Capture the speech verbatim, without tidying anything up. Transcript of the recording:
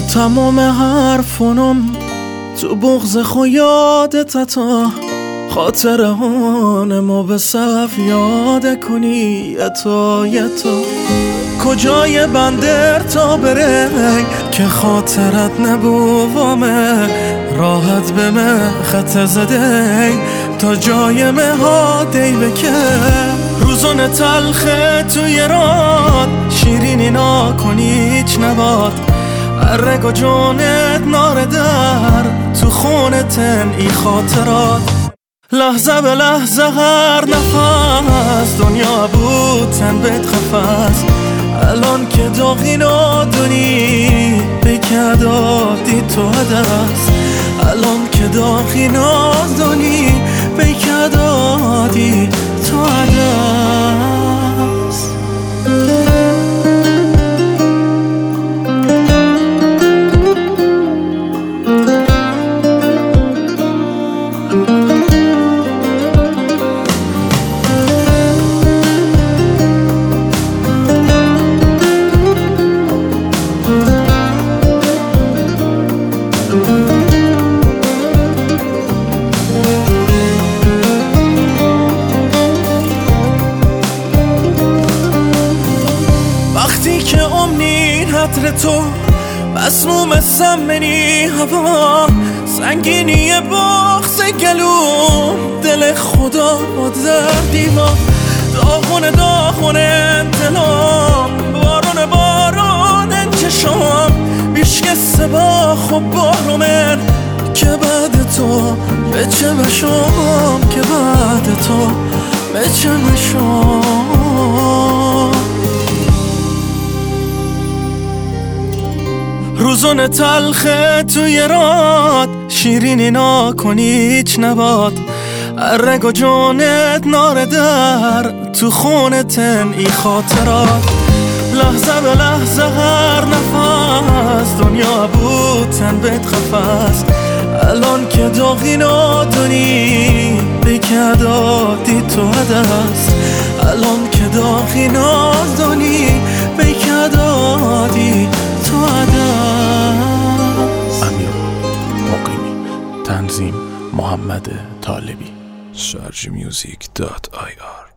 تو تمام حرفونم، تو بغض خو یادت تا خاطر هانمو به صف یاد کنی یتا یتا. کجای بندر تا بره که خاطرت نبوامه، راحت به من خط زده تا جای مها دی بکه. روزون تلخه توی راد شیرینی ناکنی هیچ نباد، رگ و جونت نار در تو خونتن ای خاطرات. لحظه به لحظه هر نفس دنیا بودتن بهت خفست، الان که داغی نادونی بکدادی تو هدست. الان که داغی نادونی بکدادی تو هدست. وقتی که امنی حضر تو مسموم سمنی هوا، سنگینی بغض گلوم دل خدا در دیوار. داغون داغون انتلام، بارون بارون چشام، بیشک سباخ و بارومن که بعد تو به چه بشام، که بعد تو به چه بشام. روزون تلخه توی راد شیرینی ناکنی هیچ نباد، رگ و جونت نار در تو خونتن ای خاطرات. لحظه به لحظه هر نفس دنیا بودتن بهت خفست، الان که داغی نادونی بکدادی تو هدست. الان که داغی نادونی بکدادی تو هدست. امیر مقیمی، تنظیم محمد طالبی. شارژ میوزیک دات آی آر